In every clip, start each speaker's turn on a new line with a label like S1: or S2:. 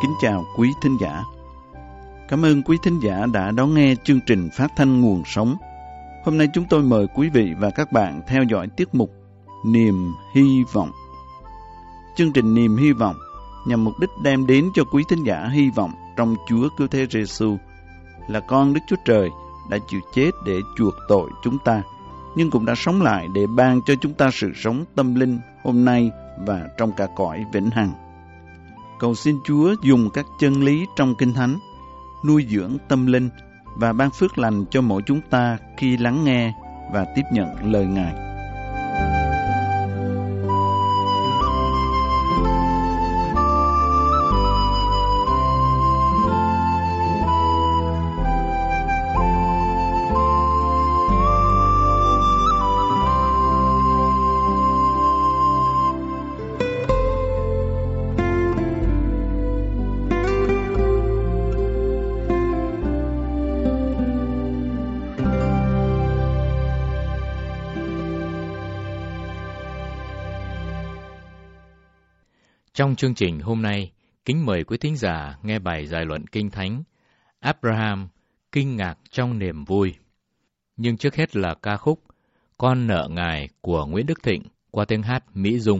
S1: kính chào quý thính giả. Cảm ơn quý thính giả đã đón nghe chương trình phát thanh Nguồn Sống. Hôm nay chúng tôi mời quý vị và các bạn theo dõi tiết mục Niềm Hy Vọng. Chương trình Niềm Hy Vọng nhằm mục đích đem đến cho quý thính giả hy vọng trong Chúa Cứu Thế Giêsu là con Đức Chúa Trời đã chịu chết để chuộc tội chúng ta, nhưng cũng đã sống lại để ban cho chúng ta sự sống tâm linh hôm nay và trong cả cõi vĩnh hằng. Cầu xin Chúa dùng các chân lý trong Kinh Thánh nuôi dưỡng tâm linh và ban phước lành cho mỗi chúng ta khi lắng nghe và tiếp nhận lời Ngài.
S2: Trong chương trình hôm nay, kính mời quý thính giả nghe bài giải luận Kinh Thánh Abraham kinh ngạc trong niềm vui. Nhưng trước hết là ca khúc Con nợ Ngài của Nguyễn Đức Thịnh qua tiếng hát Mỹ Dung.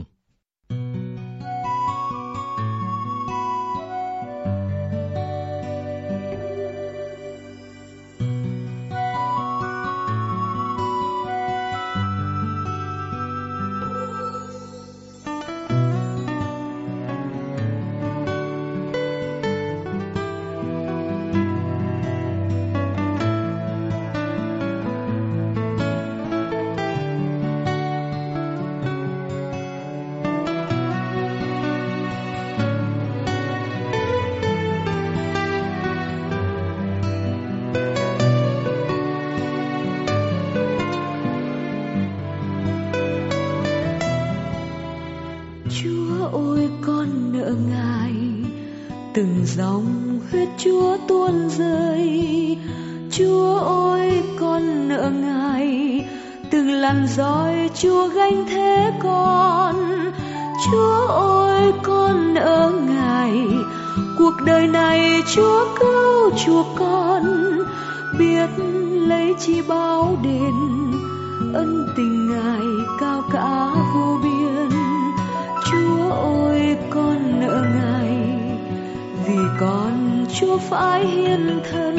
S3: Từng dòng huyết Chúa tuôn rơi, Chúa ơi con nợ Ngài. Từng làn roi Chúa gánh thế con, Chúa ơi con nợ Ngài. Cuộc đời này Chúa cứu chuộc con, biết lấy chi báo đền. Ân tình Ngài cao cả vô biên, Chúa ơi con nợ Ngài. Vì con Chúa phải hiến thân,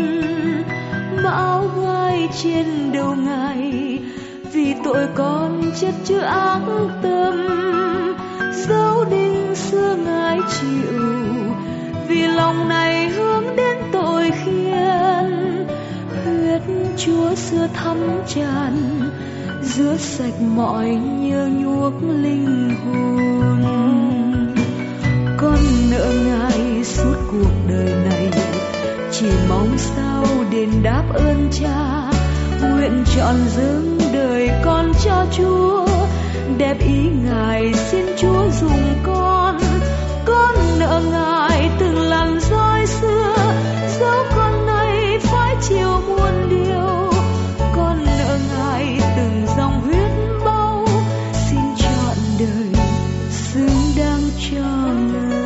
S3: mão gai trên đầu Ngài. Vì tội con chất chứa ác tâm, dấu đinh xưa Ngài chịu. Vì lòng này hướng đến tội khiên, huyết Chúa xưa thấm tràn, rửa sạch mọi nhơ nhuốc linh hồn. Con nợ Ngài suốt cuộc đời này, chỉ mong sao đền đáp ơn Cha. Nguyện trọn dâng đời con cho Chúa, đẹp ý Ngài xin Chúa dùng con. Con nợ Ngài từng làn roi xưa, dẫu con nay phải chịu muôn điều. Con nợ Ngài từng dòng huyết bao, xin trọn đời xứng đáng cho Ngài.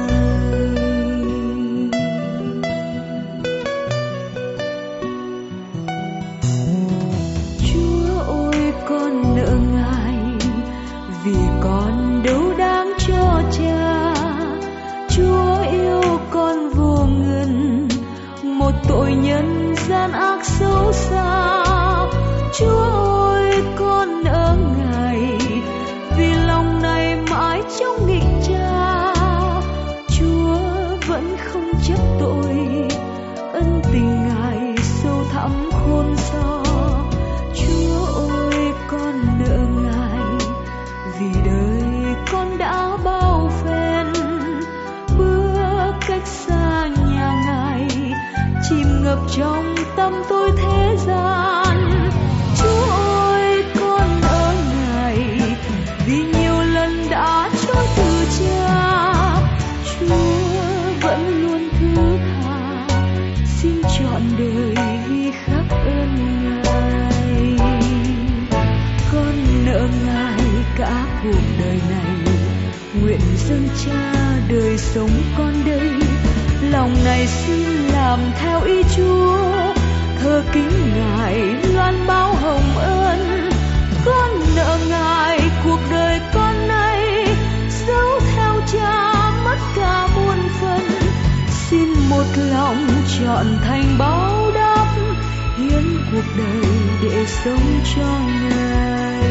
S3: Vì con đâu đáng cho Cha, Chúa yêu con vô ngần, một tội nhân gian ác xấu xa. Chúa ơi con nợ Ngài, vì lòng này mãi trong nghịch Cha. Chúa vẫn không chấp tội, ân tình Ngài sâu thẳm khôn so. Chúa ơi con nợ Ngài, vì đời con đã bao phen, bước cách xa nhà Ngài, chìm ngập trong tâm tôi thế gian. Chúa ơi con nợ Ngài, vì nhiều lần đã chối từ Cha. Chúa vẫn luôn thứ tha, xin trọn đời ghi khắc ơn Ngài. Con nợ Ngài cả cuộc đời này, nguyện dâng Cha đời sống con đây, là lòng này xin làm theo ý Chúa, thờ kính Ngài loan báo hồng ân. Con nợ Ngài cuộc đời con nay, dấu theo Cha mất cả muôn phần. Xin một lòng trọn thành báo đáp, hiến cuộc đời để sống cho Ngài.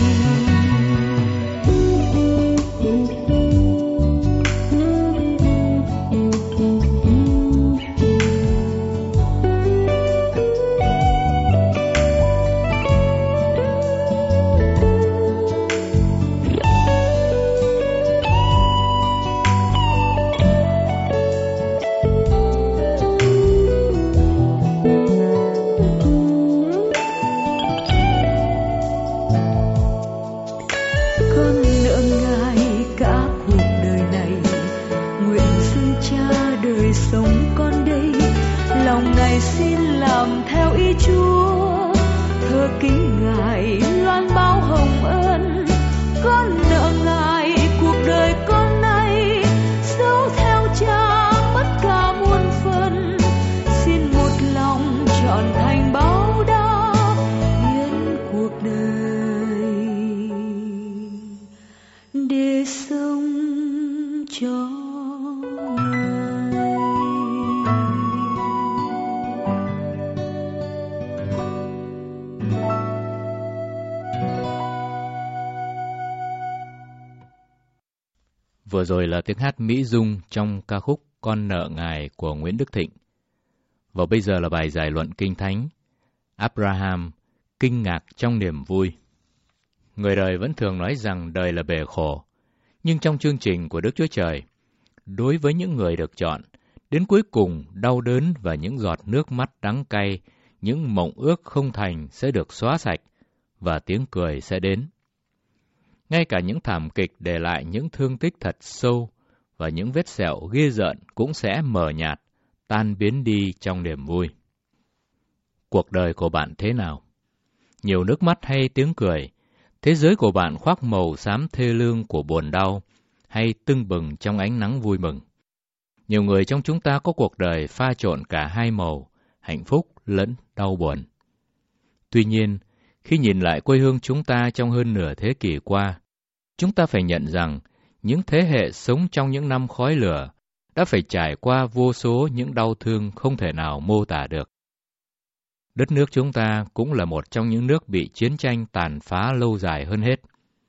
S2: Vừa rồi là tiếng hát Mỹ Dung trong ca khúc Con nợ Ngài của Nguyễn Đức Thịnh. Và bây giờ là bài giải luận Kinh Thánh, Abraham, kinh ngạc trong niềm vui. Người đời vẫn thường nói rằng đời là bể khổ, nhưng trong chương trình của Đức Chúa Trời, đối với những người được chọn, đến cuối cùng đau đớn và những giọt nước mắt đắng cay, những mộng ước không thành sẽ được xóa sạch và tiếng cười sẽ đến. Ngay cả những thảm kịch để lại những thương tích thật sâu và những vết sẹo ghê rợn cũng sẽ mờ nhạt, tan biến đi trong niềm vui. Cuộc đời của bạn thế nào? Nhiều nước mắt hay tiếng cười? Thế giới của bạn khoác màu xám thê lương của buồn đau hay tưng bừng trong ánh nắng vui mừng? Nhiều người trong chúng ta có cuộc đời pha trộn cả hai màu, hạnh phúc lẫn đau buồn. Tuy nhiên, khi nhìn lại quê hương chúng ta trong hơn nửa thế kỷ qua, chúng ta phải nhận rằng những thế hệ sống trong những năm khói lửa đã phải trải qua vô số những đau thương không thể nào mô tả được. Đất nước chúng ta cũng là một trong những nước bị chiến tranh tàn phá lâu dài hơn hết.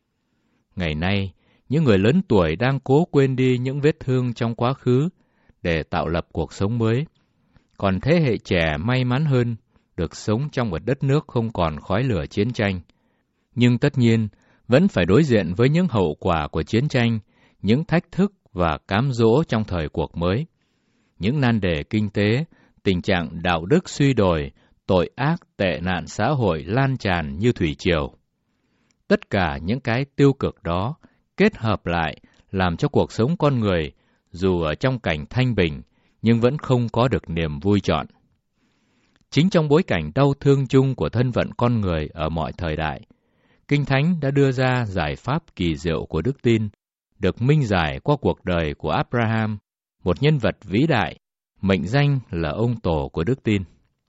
S2: Ngày nay, những người lớn tuổi đang cố quên đi những vết thương trong quá khứ để tạo lập cuộc sống mới, còn thế hệ trẻ may mắn hơn được sống trong một đất nước không còn khói lửa chiến tranh. Nhưng tất nhiên, vẫn phải đối diện với những hậu quả của chiến tranh, những thách thức và cám dỗ trong thời cuộc mới. Những nan đề kinh tế, tình trạng đạo đức suy đồi, tội ác, tệ nạn xã hội lan tràn như thủy triều. Tất cả những cái tiêu cực đó kết hợp lại làm cho cuộc sống con người, dù ở trong cảnh thanh bình, nhưng vẫn không có được niềm vui trọn. Chính trong bối cảnh đau thương chung của thân phận con người ở mọi thời đại, Kinh Thánh đã đưa ra giải pháp kỳ diệu của đức tin, được minh giải qua cuộc đời của Abraham, một nhân vật vĩ đại, mệnh danh là ông tổ của đức tin.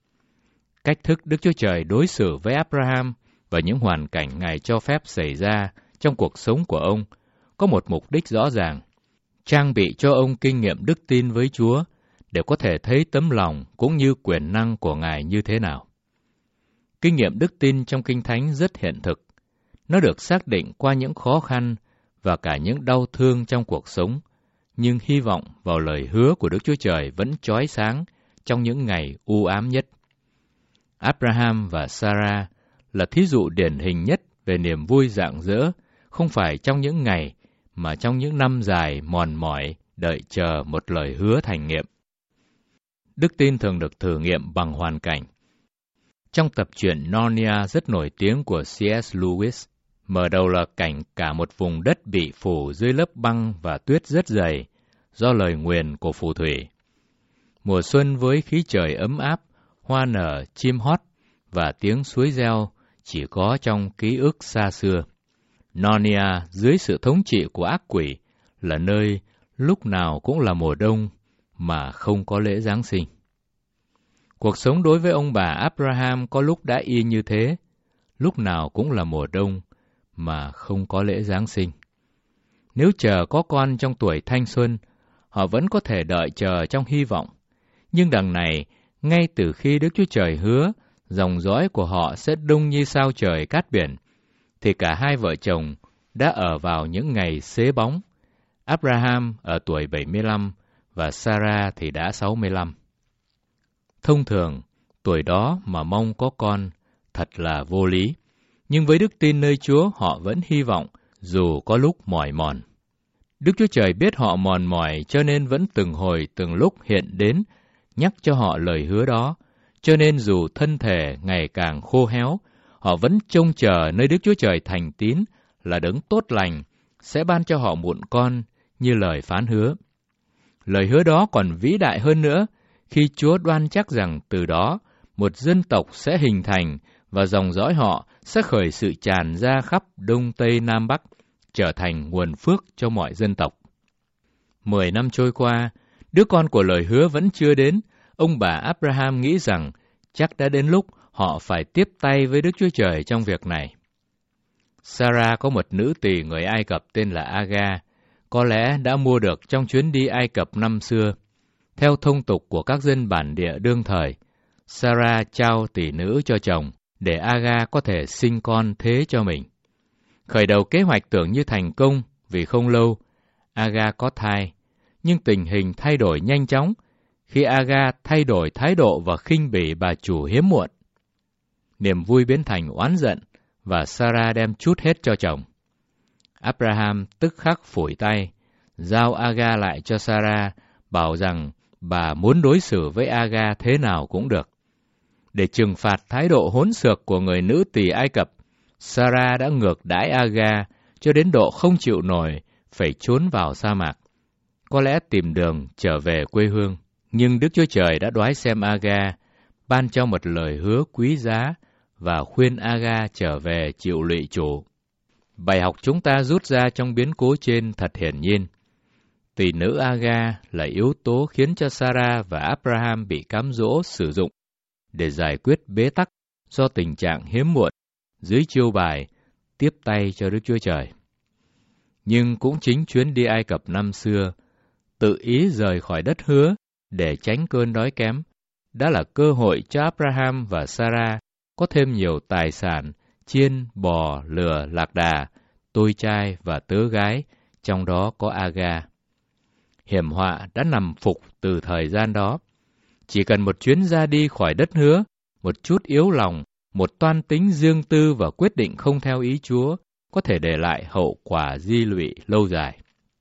S2: Cách thức Đức Chúa Trời đối xử với Abraham và những hoàn cảnh Ngài cho phép xảy ra trong cuộc sống của ông có một mục đích rõ ràng, trang bị cho ông kinh nghiệm đức tin với Chúa để có thể thấy tấm lòng cũng như quyền năng của Ngài như thế nào. Kinh nghiệm đức tin trong Kinh Thánh rất hiện thực. Nó được xác định qua những khó khăn và cả những đau thương trong cuộc sống, nhưng hy vọng vào lời hứa của Đức Chúa Trời vẫn chói sáng trong những ngày u ám nhất. Abraham và Sarah là thí dụ điển hình nhất về niềm vui rạng rỡ, không phải trong những ngày, mà trong những năm dài mòn mỏi đợi chờ một lời hứa thành nghiệm. Đức tin thường được thử nghiệm bằng hoàn cảnh. Trong tập truyện Narnia rất nổi tiếng của C.S. Lewis, mở đầu là cảnh cả một vùng đất bị phủ dưới lớp băng và tuyết rất dày do lời nguyền của phù thủy. Mùa xuân với khí trời ấm áp, hoa nở, chim hót và tiếng suối reo chỉ có trong ký ức xa xưa. Narnia dưới sự thống trị của ác quỷ là nơi lúc nào cũng là mùa đông mà không có lễ Giáng sinh. Cuộc sống đối với ông bà Abraham có lúc đã y như thế, lúc nào cũng là mùa đông mà không có lễ Giáng sinh. Nếu chờ có con trong tuổi thanh xuân, họ vẫn có thể đợi chờ trong hy vọng. Nhưng đằng này, ngay từ khi Đức Chúa Trời hứa dòng dõi của họ sẽ đông như sao trời cát biển, thì cả hai vợ chồng đã ở vào những ngày xế bóng. Abraham ở tuổi 75 và Sarah thì đã 65. Thông thường, tuổi đó mà mong có con thật là vô lý. Nhưng với đức tin nơi Chúa, họ vẫn hy vọng dù có lúc mỏi mòn. Đức Chúa Trời biết họ mòn mỏi cho nên vẫn từng hồi từng lúc hiện đến nhắc cho họ lời hứa đó. Cho nên dù thân thể ngày càng khô héo, họ vẫn trông chờ nơi Đức Chúa Trời thành tín là đấng tốt lành sẽ ban cho họ mụn con như lời phán hứa. Lời hứa đó còn vĩ đại hơn nữa khi Chúa đoan chắc rằng từ đó một dân tộc sẽ hình thành và dòng dõi họ sẽ khởi sự tràn ra khắp Đông Tây Nam Bắc, trở thành nguồn phước cho mọi dân tộc. 10 năm trôi qua, đứa con của lời hứa vẫn chưa đến. Ông bà Abraham nghĩ rằng chắc đã đến lúc họ phải tiếp tay với Đức Chúa Trời trong việc này. Sarah có một nữ tỳ người Ai Cập tên là Aga, có lẽ đã mua được trong chuyến đi Ai Cập năm xưa. Theo thông tục của các dân bản địa đương thời, Sarah trao tỷ nữ cho chồng để Aga có thể sinh con thế cho mình. Khởi đầu kế hoạch tưởng như thành công vì không lâu, Aga có thai, nhưng tình hình thay đổi nhanh chóng khi Aga thay đổi thái độ và khinh bỉ bà chủ hiếm muộn. Niềm vui biến thành oán giận và Sarah đem trút hết cho chồng. Abraham tức khắc phủi tay, giao Aga lại cho Sarah, bảo rằng bà muốn đối xử với Aga thế nào cũng được. Để trừng phạt thái độ hỗn xược của người nữ tỳ Ai Cập, Sarah đã ngược đãi Aga cho đến độ không chịu nổi, phải trốn vào sa mạc. Có lẽ tìm đường trở về quê hương. Nhưng Đức Chúa Trời đã đoái xem Aga, ban cho một lời hứa quý giá và khuyên Aga trở về chịu lụy chủ. Bài học chúng ta rút ra trong biến cố trên thật hiển nhiên. Tỷ nữ Aga là yếu tố khiến cho Sarah và Abraham bị cám dỗ sử dụng để giải quyết bế tắc do tình trạng hiếm muộn dưới chiêu bài tiếp tay cho Đức Chúa Trời. Nhưng cũng chính chuyến đi Ai Cập năm xưa, tự ý rời khỏi đất hứa để tránh cơn đói kém, đã là cơ hội cho Abraham và Sarah có thêm nhiều tài sản, chiên, bò, lừa, lạc đà, tôi trai và tớ gái, trong đó có Aga. Hiểm họa đã nằm phục từ thời gian đó. Chỉ cần một chuyến ra đi khỏi đất hứa, một chút yếu lòng, một toan tính dương tư và quyết định không theo ý Chúa, có thể để lại hậu quả di lụy lâu dài.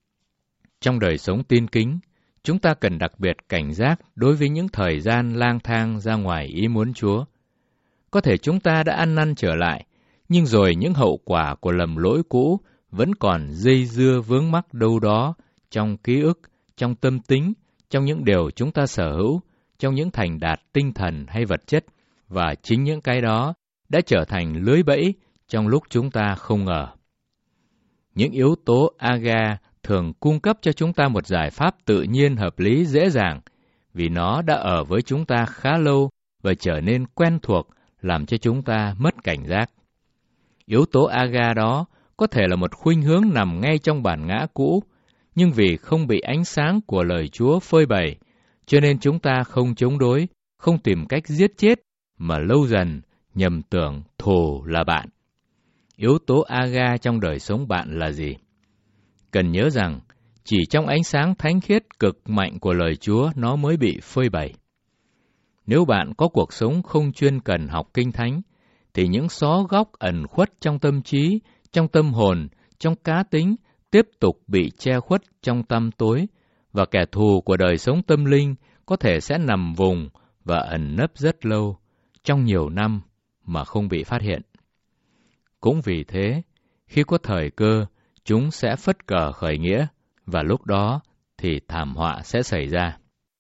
S2: Trong đời sống tin kính, chúng ta cần đặc biệt cảnh giác đối với những thời gian lang thang ra ngoài ý muốn Chúa. Có thể chúng ta đã ăn năn trở lại, nhưng rồi những hậu quả của lầm lỗi cũ vẫn còn dây dưa vướng mắc đâu đó trong ký ức, trong tâm tính, trong những điều chúng ta sở hữu, trong những thành đạt tinh thần hay vật chất, và chính những cái đó đã trở thành lưới bẫy trong lúc chúng ta không ngờ. Những yếu tố Aga thường cung cấp cho chúng ta một giải pháp tự nhiên hợp lý dễ dàng, vì nó đã ở với chúng ta khá lâu và trở nên quen thuộc, làm cho chúng ta mất cảnh giác. Yếu tố Aga đó có thể là một khuynh hướng nằm ngay trong bản ngã cũ, nhưng vì không bị ánh sáng của lời Chúa phơi bày, cho nên chúng ta không chống đối, không tìm cách giết chết, mà lâu dần nhầm tưởng thù là bạn. Yếu tố Aga trong đời sống bạn là gì? Cần nhớ rằng, chỉ trong ánh sáng thánh khiết cực mạnh của lời Chúa nó mới bị phơi bày. Nếu bạn có cuộc sống không chuyên cần học kinh thánh, thì những xó góc ẩn khuất trong tâm trí, trong tâm hồn, trong cá tính tiếp tục bị che khuất trong tăm tối, và kẻ thù của đời sống tâm linh có thể sẽ nằm vùng và ẩn nấp rất lâu, trong nhiều năm mà không bị phát hiện. Cũng vì thế, khi có thời cơ, chúng sẽ phất cờ khởi nghĩa, và lúc đó thì thảm họa sẽ xảy ra.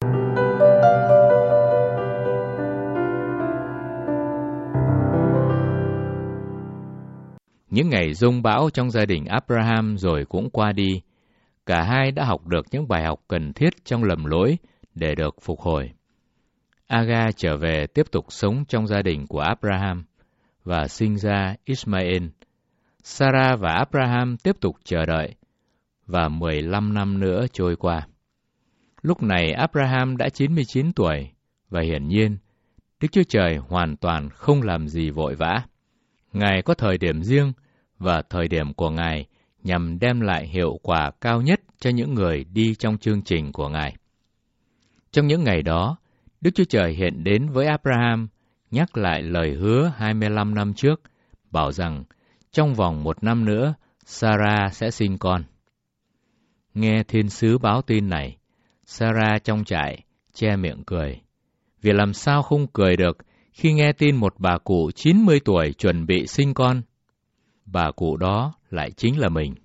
S2: Những ngày giông bão trong gia đình Abraham rồi cũng qua đi. Cả hai đã học được những bài học cần thiết trong lầm lỗi để được phục hồi. Agar trở về tiếp tục sống trong gia đình của Abraham và sinh ra Ismael. Sarah và Abraham tiếp tục chờ đợi, và 15 năm nữa trôi qua. Lúc này Abraham đã 99 tuổi, và hiển nhiên, Đức Chúa Trời hoàn toàn không làm gì vội vã. Ngài có thời điểm riêng, và thời điểm của Ngài nhằm đem lại hiệu quả cao nhất cho những người đi trong chương trình của Ngài. Trong những ngày đó, Đức Chúa Trời hiện đến với Abraham, nhắc lại lời hứa 25 năm trước, bảo rằng trong vòng 1 năm nữa, Sarah sẽ sinh con. Nghe thiên sứ báo tin này, Sarah trong trại che miệng cười. Vì làm sao không cười được khi nghe tin một bà cụ 90 tuổi chuẩn bị sinh con. Bà cụ đó lại chính là mình.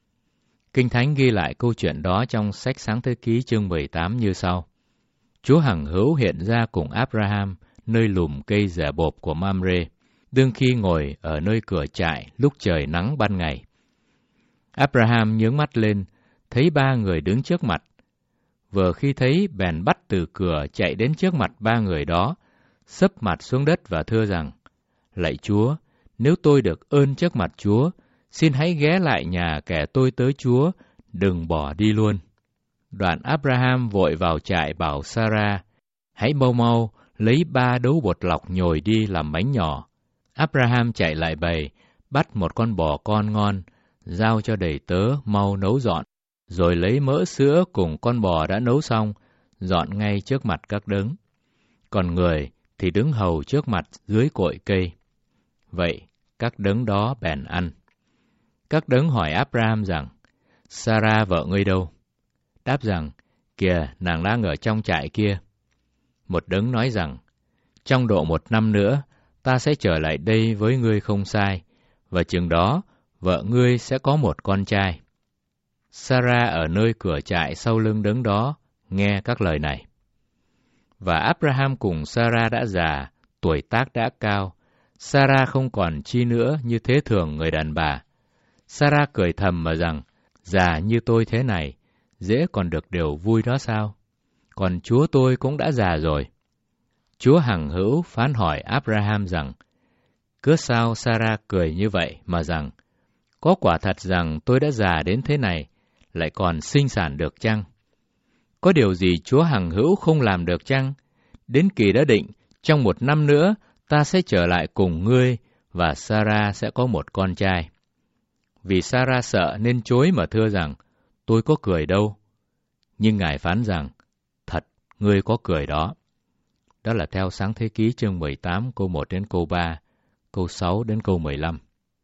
S2: Kinh Thánh ghi lại câu chuyện đó trong sách Sáng Thế Ký chương 18 như sau. Chúa hằng hữu hiện ra cùng Abraham nơi lùm cây rẻ bộp của Mamre, đương khi ngồi ở nơi cửa trại lúc trời nắng ban ngày. Abraham nhướng mắt lên, thấy 3 người đứng trước mặt. Vừa khi thấy, bèn bắt từ cửa chạy đến trước mặt 3 người đó, xấp mặt xuống đất và thưa rằng, lạy Chúa, nếu tôi được ơn trước mặt Chúa, xin hãy ghé lại nhà kẻ tôi tới Chúa, đừng bỏ đi luôn. Đoạn Abraham vội vào trại bảo Sarah, hãy mau mau lấy 3 đấu bột lọc nhồi đi làm bánh nhỏ. Abraham chạy lại bầy, bắt một con bò con ngon, giao cho đầy tớ mau nấu dọn, rồi lấy mỡ sữa cùng con bò đã nấu xong, dọn ngay trước mặt các đấng. Còn người thì đứng hầu trước mặt dưới cội cây. Vậy, các đấng đó bèn ăn. Các đấng hỏi Abraham rằng, Sarah vợ ngươi đâu? Đáp rằng, kìa, nàng đang ở trong trại kia. Một đấng nói rằng, trong độ 1 năm nữa, ta sẽ trở lại đây với ngươi không sai, và chừng đó, vợ ngươi sẽ có một con trai. Sarah ở nơi cửa trại sau lưng đấng đó, nghe các lời này. Và Abraham cùng Sarah đã già, tuổi tác đã cao. Sarah không còn chi nữa như thế thường người đàn bà. Sarah cười thầm mà rằng, già như tôi thế này, dễ còn được điều vui đó sao? Còn Chúa tôi cũng đã già rồi. Chúa hằng hữu phán hỏi Abraham rằng, cớ sao Sarah cười như vậy mà rằng, có quả thật rằng tôi đã già đến thế này, lại còn sinh sản được chăng? Có điều gì Chúa hằng hữu không làm được chăng? Đến kỳ đã định, trong 1 năm nữa, ta sẽ trở lại cùng ngươi, và Sarah sẽ có một con trai. Vì Sarah sợ nên chối mà thưa rằng, tôi có cười đâu. Nhưng Ngài phán rằng, thật, ngươi có cười đó. Đó là theo Sáng Thế Ký chương 18 câu 1 đến câu 3, câu 6 đến câu 15.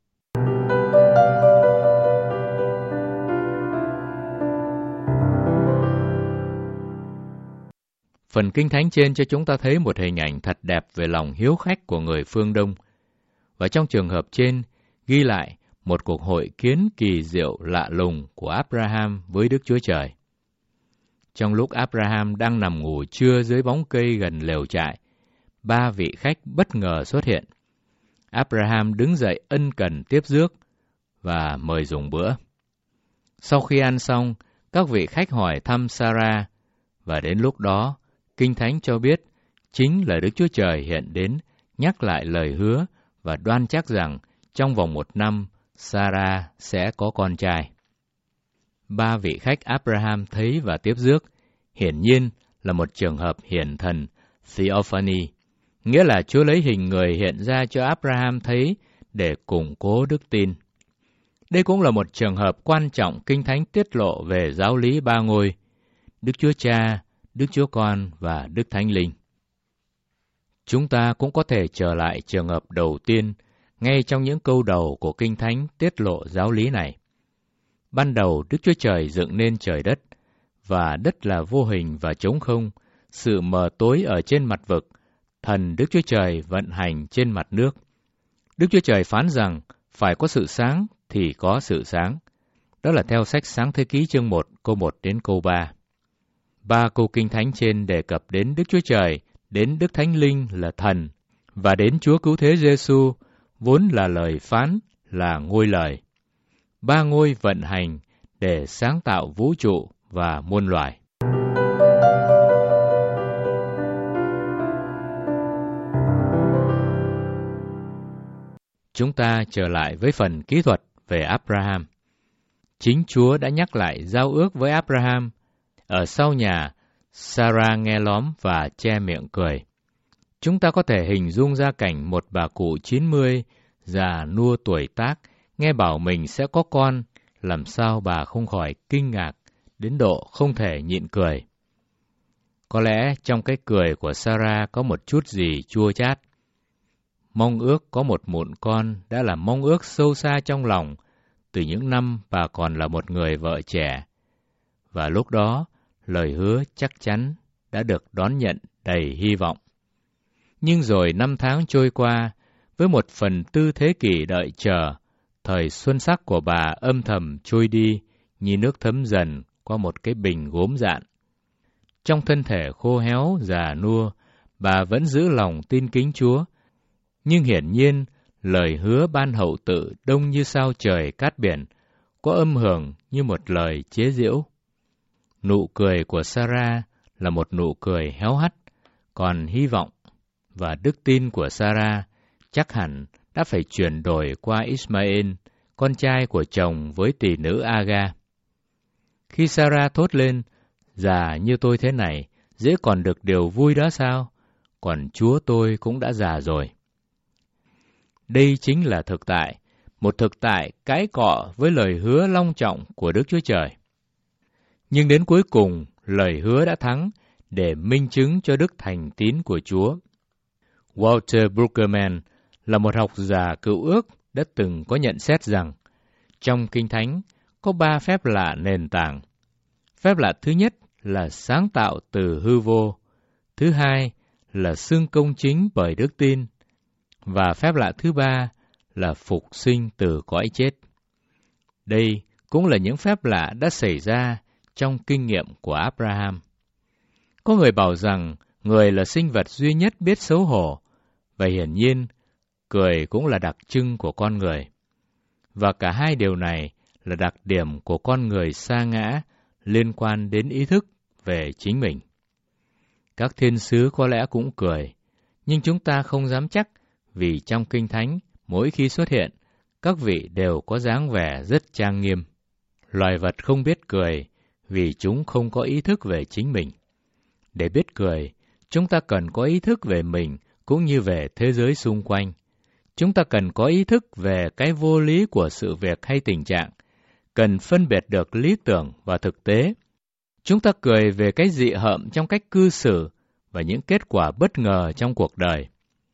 S2: Phần Kinh Thánh trên cho chúng ta thấy một hình ảnh thật đẹp về lòng hiếu khách của người phương Đông. Và trong trường hợp trên, ghi lại một cuộc hội kiến kỳ diệu lạ lùng của Abraham với Đức Chúa Trời. Trong lúc Abraham đang nằm ngủ trưa dưới bóng cây gần lều trại, 3 vị khách bất ngờ xuất hiện. Abraham đứng dậy ân cần tiếp rước và mời dùng bữa. Sau khi ăn xong, các vị khách hỏi thăm Sarah, và đến lúc đó, Kinh Thánh cho biết chính là Đức Chúa Trời hiện đến nhắc lại lời hứa và đoan chắc rằng trong vòng 1 năm, Sarah sẽ có con trai. 3 vị khách Abraham thấy và tiếp rước, hiển nhiên là một trường hợp hiển thần, theophany, nghĩa là Chúa lấy hình người hiện ra cho Abraham thấy để củng cố đức tin. Đây cũng là một trường hợp quan trọng Kinh Thánh tiết lộ về giáo lý 3 ngôi, Đức Chúa Cha, Đức Chúa Con và Đức Thánh Linh. Chúng ta cũng có thể trở lại trường hợp đầu tiên, ngay trong những câu đầu của Kinh Thánh tiết lộ giáo lý này. Ban đầu Đức Chúa Trời dựng nên trời đất, và đất là vô hình và trống không, sự mờ tối ở trên mặt vực, thần Đức Chúa Trời vận hành trên mặt nước. Đức Chúa Trời phán rằng, phải có sự sáng thì có sự sáng. Đó là theo sách Sáng Thế Ký chương 1, câu 1 đến câu 3. 3 câu Kinh Thánh trên đề cập đến Đức Chúa Trời, đến Đức Thánh Linh là thần, và đến Chúa Cứu Thế Giêsu vốn là lời phán, là ngôi lời. 3 ngôi vận hành để sáng tạo vũ trụ và muôn loài. Chúng ta trở lại với phần kỹ thuật về Abraham. Chính Chúa đã nhắc lại giao ước với Abraham. Ở sau nhà, Sarah nghe lóm và che miệng cười. Chúng ta có thể hình dung ra cảnh một bà cụ 90, già nua tuổi tác, nghe bảo mình sẽ có con, làm sao bà không khỏi kinh ngạc, đến độ không thể nhịn cười. Có lẽ trong cái cười của Sarah có một chút gì chua chát. Mong ước có một mụn con đã là mong ước sâu xa trong lòng, từ những năm bà còn là một người vợ trẻ. Và lúc đó, lời hứa chắc chắn đã được đón nhận đầy hy vọng. Nhưng rồi năm tháng trôi qua, với 1/4 thế kỷ đợi chờ, thời xuân sắc của bà âm thầm trôi đi như nước thấm dần qua một cái bình gốm dạn. Trong thân thể khô héo, già nua, bà vẫn giữ lòng tin kính Chúa. Nhưng hiển nhiên, lời hứa ban hậu tự đông như sao trời cát biển, có âm hưởng như một lời chế giễu. Nụ cười của Sarah là một nụ cười héo hắt, còn hy vọng và đức tin của Sarah chắc hẳn đã phải chuyển đổi qua Ismael, con trai của chồng với tỷ nữ Aga. Khi Sarah thốt lên, già như tôi thế này, dễ còn được điều vui đó sao? Còn Chúa tôi cũng đã già rồi. Đây chính là thực tại, một thực tại cãi cọ với lời hứa long trọng của Đức Chúa Trời. Nhưng đến cuối cùng, lời hứa đã thắng để minh chứng cho đức thành tín của Chúa. Walter Brueggemann là một học giả cựu ước đã từng có nhận xét rằng trong Kinh Thánh có 3 phép lạ nền tảng. Phép lạ thứ nhất là sáng tạo từ hư vô, thứ hai là xưng công chính bởi đức tin, và phép lạ thứ ba là phục sinh từ cõi chết. Đây cũng là những phép lạ đã xảy ra trong kinh nghiệm của Abraham. Có người bảo rằng người là sinh vật duy nhất biết xấu hổ, và hiển nhiên, cười cũng là đặc trưng của con người. Và cả hai điều này là đặc điểm của con người sa ngã liên quan đến ý thức về chính mình. Các thiên sứ có lẽ cũng cười, nhưng chúng ta không dám chắc vì trong Kinh Thánh mỗi khi xuất hiện, các vị đều có dáng vẻ rất trang nghiêm. Loài vật không biết cười vì chúng không có ý thức về chính mình. Để biết cười, chúng ta cần có ý thức về mình cũng như về thế giới xung quanh. Chúng ta cần có ý thức về cái vô lý của sự việc hay tình trạng, cần phân biệt được lý tưởng và thực tế. Chúng ta cười về cái dị hợm trong cách cư xử và những kết quả bất ngờ trong cuộc đời.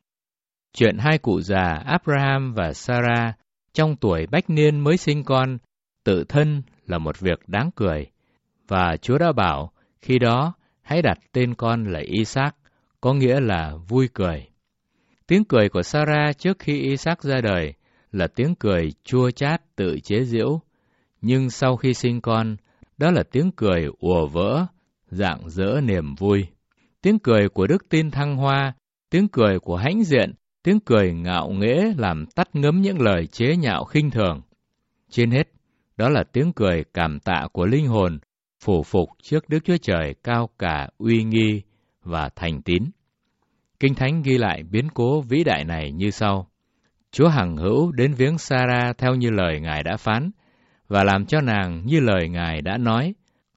S2: Chuyện hai cụ già Abraham và Sarah trong tuổi bách niên mới sinh con tự thân là một việc đáng cười, và Chúa đã bảo khi đó hãy đặt tên con là Isaac, có nghĩa là vui cười. Tiếng cười của Sarah trước khi Isaac ra đời là tiếng cười chua chát tự chế giễu, nhưng sau khi sinh con, đó là tiếng cười ùa vỡ, rạng rỡ niềm vui. Tiếng cười của đức tin thăng hoa, tiếng cười của hãnh diện, tiếng cười ngạo nghễ làm tắt ngấm những lời chế nhạo khinh thường. Trên hết, đó là tiếng cười cảm tạ của linh hồn, phủ phục trước Đức Chúa Trời cao cả, uy nghi và thành tín. Kinh Thánh ghi lại biến cố vĩ đại này như sau. Chúa hằng hữu đến viếng Sarah theo như lời Ngài đã phán, và làm cho nàng như lời Ngài đã nói.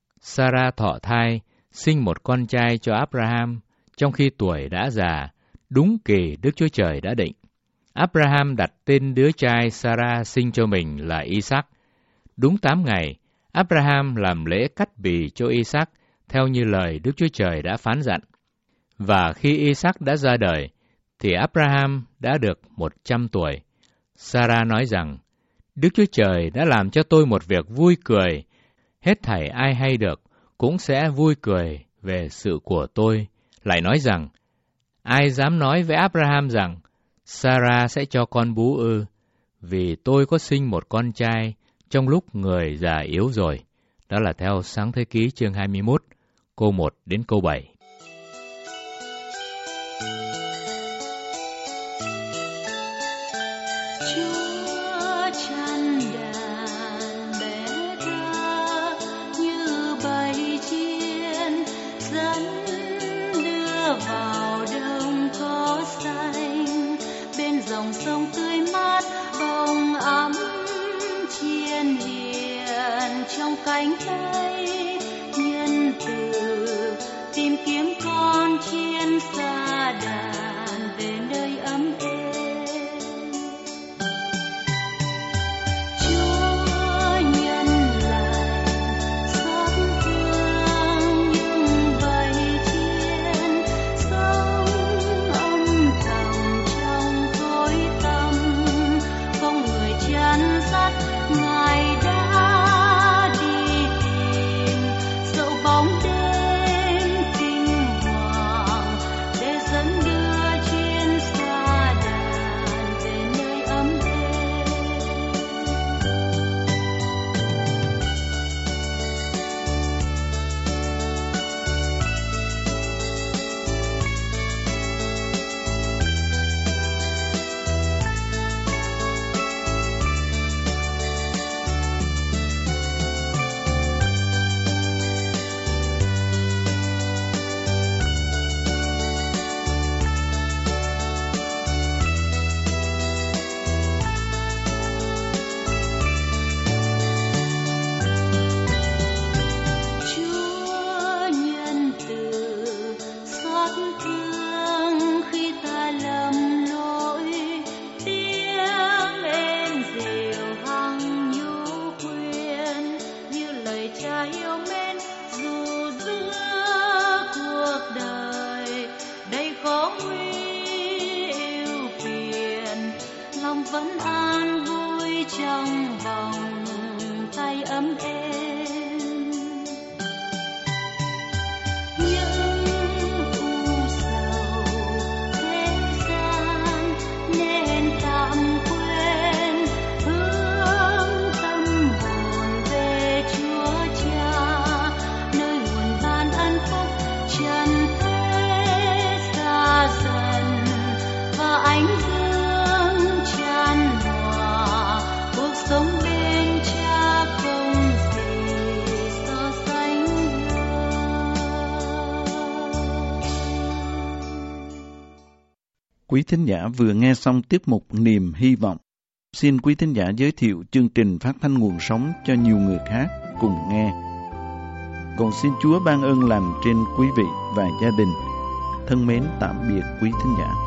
S2: Sarah thọ thai, sinh một con trai cho Abraham, trong khi tuổi đã già, đúng kỳ Đức Chúa Trời đã định. Abraham đặt tên đứa trai Sarah sinh cho mình là Isaac. Đúng 8 ngày, Abraham làm lễ cắt bì cho Isaac theo như lời Đức Chúa Trời đã phán dặn. Và khi Isaac đã ra đời, thì Abraham đã được 100 tuổi. Sarah nói rằng, Đức Chúa Trời đã làm cho tôi một việc vui cười, hết thảy ai hay được cũng sẽ vui cười về sự của tôi. Lại nói rằng, ai dám nói với Abraham rằng, Sarah sẽ cho con bú ư, vì tôi có sinh một con trai trong lúc người già yếu rồi. Đó là theo Sáng Thế Ký chương 21, câu 1 đến câu 7.
S3: Vào đồng cỏ xanh bên dòng sông tươi mát. trong cánh tay nhân từ, tìm kiếm con chiên xa đàn về nơi ấm êm. Chúa nhân lành xót thương những bầy chiên, sống âm thầm trong tối tăm, không người chăn dắt. Ngài đã đi tìm dẫu bóng đêm kinh hoàng, để dẫn đưa chiên xa đàn về nơi ấm êm. Chúa nhân từ xót thương khi ta lầm lỗi, tiếng êm dịu hằng nhu khuyên như lời Cha yêu mến. Dù giữa cuộc đời đầy khó nguy ưu phiền, lòng vẫn an vui trong vòng tay ấm êm. Những u sầu thế gian nên tạm quên, hướng tâm hồn về Chúa Cha, nơi nguồn ban ân phúc trần thế xa dần, và ánh dương chan hòa cuộc sống bên Cha không gì so sánh được.
S1: Quý thính giả vừa nghe xong tiết mục Niềm Hy Vọng. Xin quý thính giả giới thiệu chương trình phát thanh nguồn sống cho nhiều người khác cùng nghe. Còn xin Chúa ban ơn lành trên quý vị và gia đình. Thân mến tạm biệt quý thính giả.